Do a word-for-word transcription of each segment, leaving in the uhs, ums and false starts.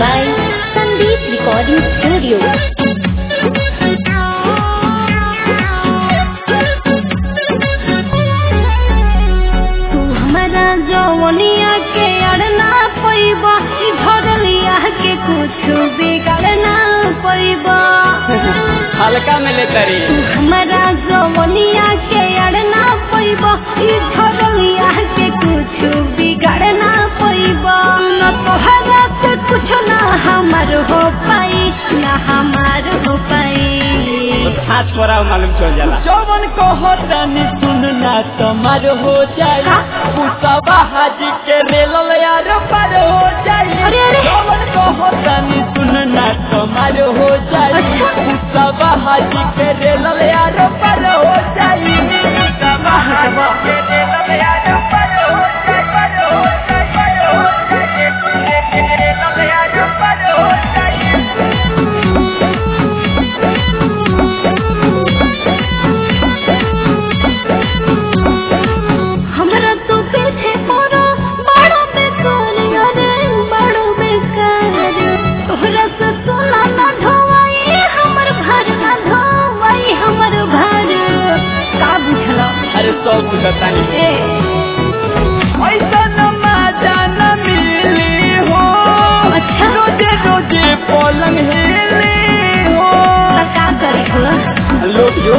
by Sandeep Recording Studio. तू हमारा जवनिया के अड़ना पैबा, भरलिया के कुछ बिगाड़ना पैबा। हल्का में ले तरी तू हमारा जवनिया के अड़ना पैबा, भरलिया के कुछ बिगाड़ना पैबा। न तोहरा से कुछ ना हमार हो पाई, ना हमार हो पाई। हाथ छोड़ा मालूम चल जाला। जवन कहो तनी सुनना तुम्हार हो जाए, पुसवा हाजी के रेलल यार पर हो जाए। जवन कहो तनी सुनना तुम्हार हो जाए, पुसवा हाजी के रेलल यार पर हो जाए। पुसवा हाजी के रेलल यार पर हो जाए, पर हो जाए, पर हो जाए, रेलल यार पर हो जाए। हमरा तो पीछे पड़ो बड़ो बेकार यारे, बड़ो बेकार। तोहरा से सोना ना ढोवाई हमर घर, ना ढोवाई हमर घर। का बुझला? अरे सौ बुझता नहीं ए ऐसा न मजा न मिली हो। अच्छा रोजे रोजे पलंग हिली हो। तो का करे हो? लोग जो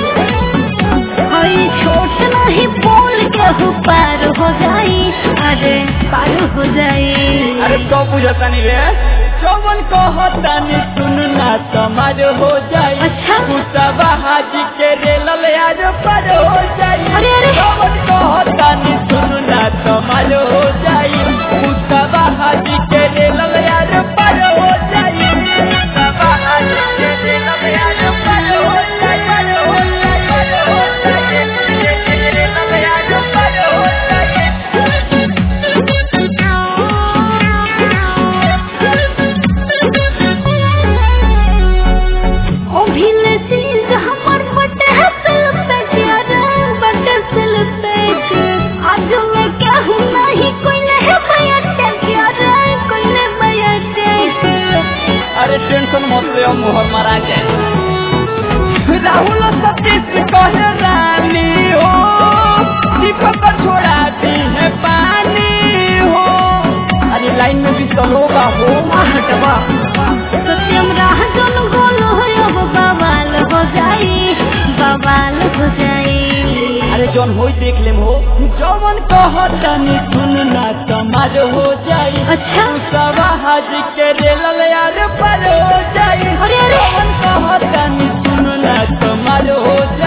हई छोट नहीं बोल के हो पार हो जाई, अरे पार हो जाई। अरे तो बुझता नहीं रे। जवन कहता नहीं सुनना समाज हो जाए। अच्छा पुसवा हाजी के रेलल यार पर हो जाए। अरे अरे जवन कहता नहीं सुनना समाज हो जाए, पुसवा हाजी के रेलल यार पर हो जाए। पुसवा हाजी के रेलल यार पर हो जाए, पर हो जाए, पर हो जाए, रेलल यार पर हो जाए। ओ भीले चीज हमर बटे सिल पे यारे, बटे सिल पे। आज मैं क्या हूँ नहीं कोई नहीं बयाते यारे, कोई नहीं बयाते। अरे टेंशन मत ले, मोहर मारा जाए। राहुल सतीश कहे रानी हो, दीपक छोड़ाती है पानी हो। अरे लाइन में भी चलोगा हो। हटवा सत्यम राह जन बोलो अब बवाल हो जाई, बवाल हो जाई। अरे जौन हो देख ले हो। जवन कहता नहीं सुनना समाज हो जाए। अच्छा पुसवा हाजी के रेलल यार पर हो जाए। अरे अरे जवन कहता नहीं सुनना समाज हो जाए।